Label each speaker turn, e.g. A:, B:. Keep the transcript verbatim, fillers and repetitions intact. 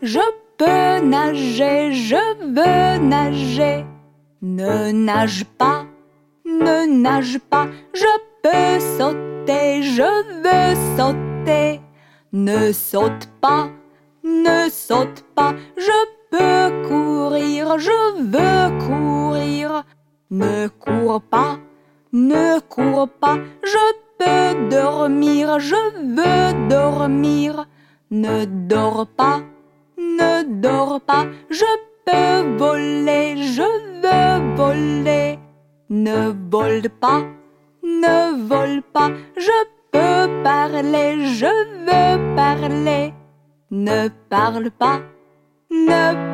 A: je peux nager, je veux nager. Ne nage pas, ne nage pas, je peux sauter, je veux sauter. Ne saute pas, ne saute pas, je peux courir, je veux courir. Ne cours pas, ne cours pas, je peux dormir, je veux dormir. Ne dors pas, ne dors pas, je peux voler, je veux voler. Ne vole pas, ne vole pas, je peux parler, je veux parler. Ne parle pas, ne